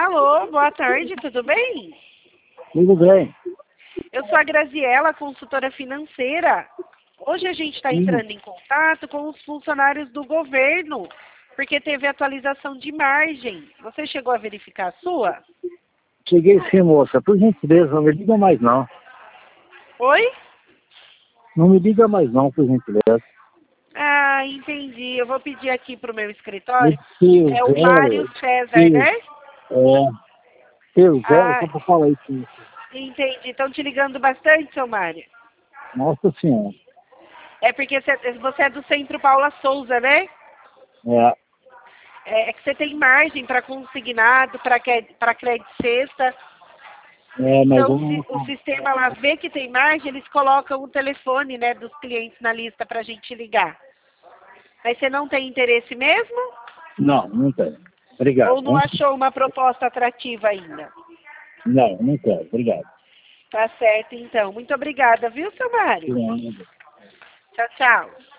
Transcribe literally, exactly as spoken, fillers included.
Alô, boa tarde, tudo bem? Tudo bem. Eu sou a Graziela, consultora financeira. Hoje a gente está entrando em contato com os funcionários do governo, porque teve atualização de margem. Você chegou a verificar a sua? Cheguei sim, moça. Por gentileza, não me liga mais não. Oi? Não me liga mais não, por gentileza. Ah, entendi. Eu vou pedir aqui para o meu escritório. Seu É o zero, Mário César, seu, né? é, seu zero, Ah, só para falar isso. entendi. Estão te ligando bastante, seu Mário? Nossa Senhora. É porque você você é do Centro Paula Souza, né? É, É, é que você tem margem para consignado, para crédito sexta. é, mas Então, se vamos... o sistema lá vê que tem margem, eles colocam o telefone, né, dos clientes na lista para a gente ligar. Mas você não tem interesse mesmo? Não, não tem. Obrigado. Ou não Hein? achou uma proposta atrativa ainda? Não, não quero. Obrigado. Tá certo, então. Muito obrigada, viu, seu Mário? Obrigado. Tchau, tchau.